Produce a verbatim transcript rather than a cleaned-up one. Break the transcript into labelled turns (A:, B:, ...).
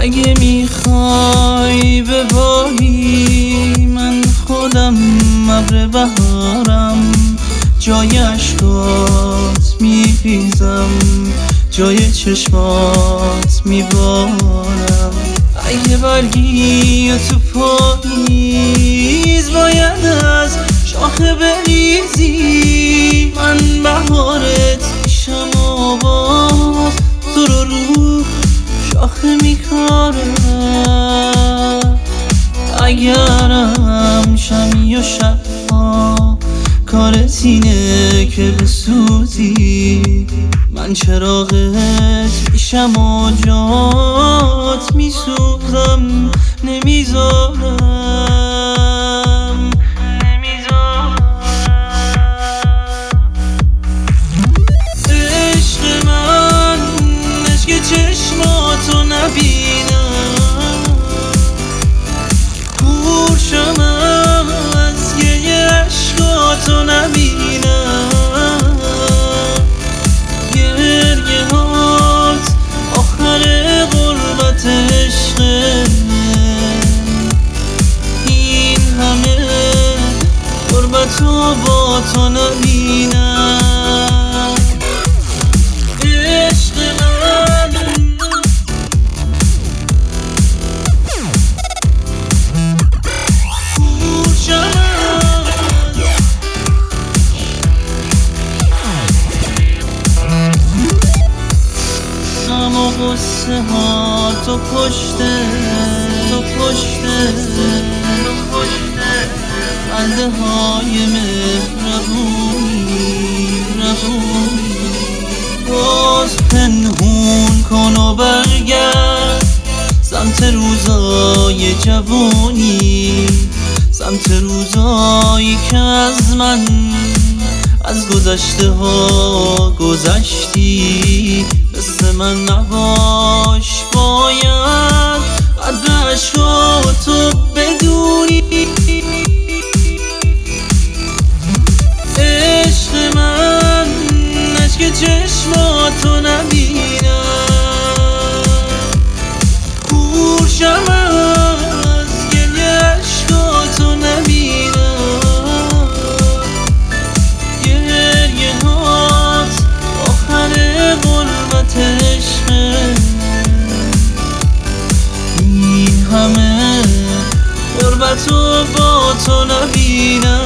A: اگه میخوای بباری من خودم ابر بهارم، جای اشکات میریزم، جای چشمات میبارم. اگه برگی تو پاییز باید از شاخه بریزی، من بهارت میشم و باز تو رو رو شاخه میکارم. اگرم شمی و شبها کارت اینه که بسوزی، من چراغت میشم و جات میسوزم، نمیذارم نمیذارم. عشق من عشق چشماتو نبینم، کورشم از گریه عشقاتو نبینم. گریه هات آخر غربت عشقه، این همه غربتو با تو نبینم. عشق من و غصه ها تو پشته تو پشته تو پشته خنده های مهربونی ربونی. باز پنهون کن و برگرد سمت روزای جوانی، سمت روزایی که از من از گذشته ها گذشتی. مثل من نباش، باید قدر عشقاتو بدونی. عشق من عشق چشماتو نبینم، کورشم از گریه عشقاتو نبینم. گریه هات آخر غربت عشقه، این همه غربتو با تو نبینم.